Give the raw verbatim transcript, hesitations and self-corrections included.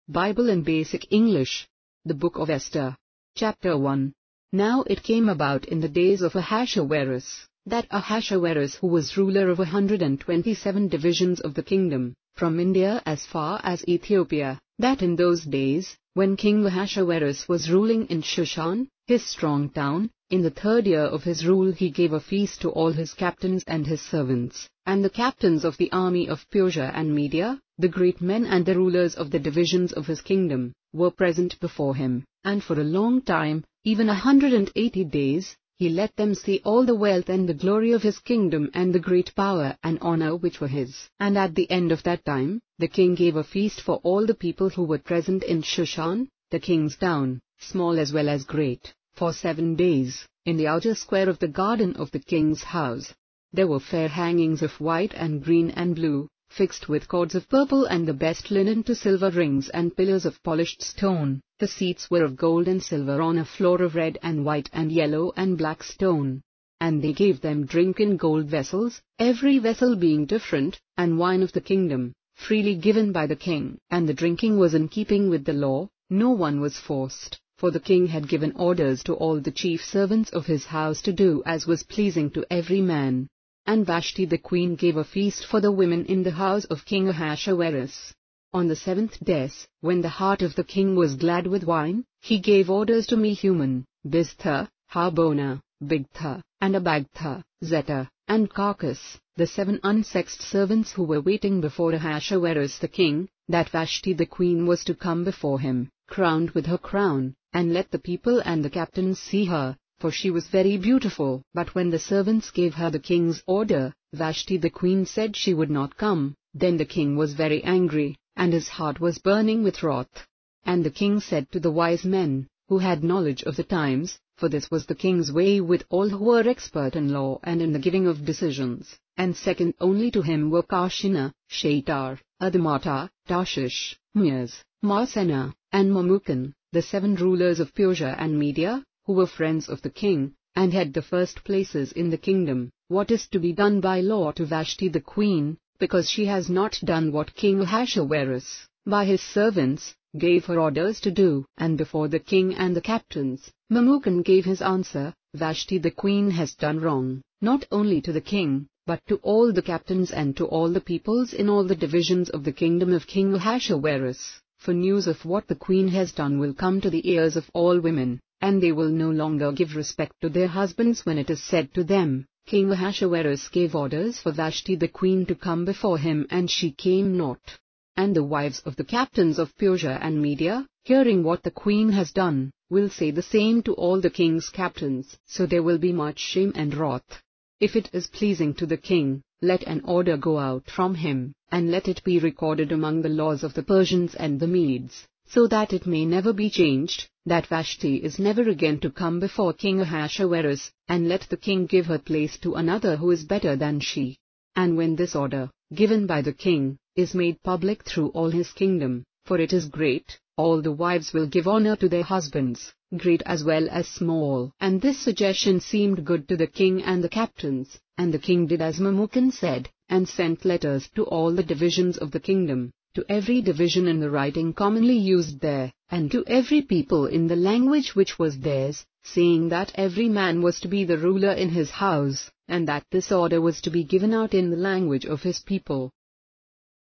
Bible in Basic English. The Book of Esther. Chapter one. Now it came about in the days of Ahasuerus, that Ahasuerus, who was ruler of a hundred and twenty-seven divisions of the kingdom, from India as far as Ethiopia, that in those days, when King Ahasuerus was ruling in Shushan, his strong town, in the third year of his rule he gave a feast to all his captains and his servants, and the captains of the army of Persia and Media, the great men and the rulers of the divisions of his kingdom, were present before him, and for a long time, even a hundred and eighty days, he let them see all the wealth and the glory of his kingdom and the great power and honor which were his. And at the end of that time, the king gave a feast for all the people who were present in Shushan, the king's town, small as well as great, for seven days, in the outer square of the garden of the king's house. There were fair hangings of white and green and blue, fixed with cords of purple, and the best linen to silver rings and pillars of polished stone. The seats were of gold and silver on a floor of red and white and yellow and black stone. And they gave them drink in gold vessels, every vessel being different, and wine of the kingdom, freely given by the king. And the drinking was in keeping with the law, no one was forced, for the king had given orders to all the chief servants of his house to do as was pleasing to every man. And Vashti the queen gave a feast for the women in the house of King Ahasuerus. On the seventh day, when the heart of the king was glad with wine, he gave orders to Mehuman, Biztha, Harbona, Bigtha, and Abagtha, Zethar, and Carcass, the seven unsexed servants who were waiting before Ahasuerus the king, that Vashti the queen was to come before him, crowned with her crown, and let the people and the captains see her, for she was very beautiful. But when the servants gave her the king's order, Vashti the queen said she would not come. Then the king was very angry, and his heart was burning with wrath. And the king said to the wise men, who had knowledge of the times, for this was the king's way with all who were expert in law and in the giving of decisions, and second only to him were Karshina, Shaitar, Adamata, Tarshish, Meres, Marsena, and Mamukan, the seven rulers of Persia and Media, who were friends of the king, and had the first places in the kingdom. What is to be done by law to Vashti the queen, because she has not done what King Ahasuerus, by his servants, gave her orders to do? And before the king and the captains, Mamukan gave his answer, Vashti the queen has done wrong, not only to the king, but to all the captains and to all the peoples in all the divisions of the kingdom of King Ahasuerus. For news of what the queen has done will come to the ears of all women, and they will no longer give respect to their husbands when it is said to them, King Ahasuerus gave orders for Vashti the queen to come before him, and she came not. And the wives of the captains of Persia and Media, hearing what the queen has done, will say the same to all the king's captains, so there will be much shame and wrath. If it is pleasing to the king, let an order go out from him, and let it be recorded among the laws of the Persians and the Medes, so that it may never be changed, that Vashti is never again to come before King Ahasuerus, and let the king give her place to another who is better than she. And when this order, given by the king, is made public through all his kingdom, for it is great, all the wives will give honor to their husbands, great as well as small. And this suggestion seemed good to the king and the captains, and the king did as Mamukan said, and sent letters to all the divisions of the kingdom, to every division in the writing commonly used there, and to every people in the language which was theirs, saying that every man was to be the ruler in his house, and that this order was to be given out in the language of his people.